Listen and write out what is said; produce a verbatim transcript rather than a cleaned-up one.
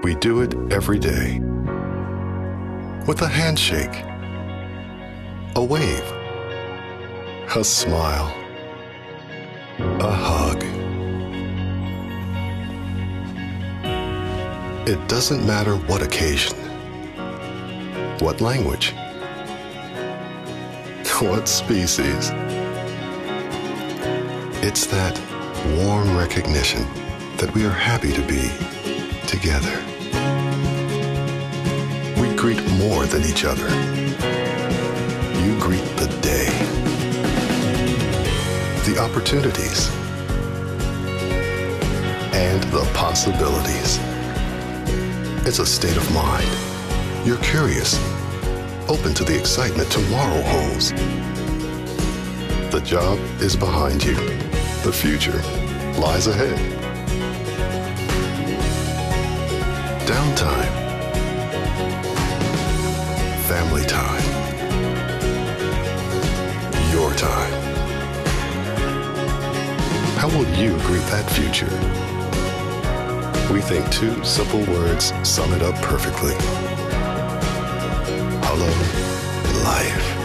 We do it every day. With a handshake, a wave, a smile, a hug. It doesn't matter what occasion, what language, what species. It's that warm recognition that we are happy to be together. We greet more than each other. You greet the day, the opportunities, and the possibilities. It's a state of mind. You're curious, open to the excitement tomorrow holds. The job is behind you. The future lies ahead. Downtime. Family time. Your time. How will you greet that future? We think two simple words sum it up perfectly. Hello, life.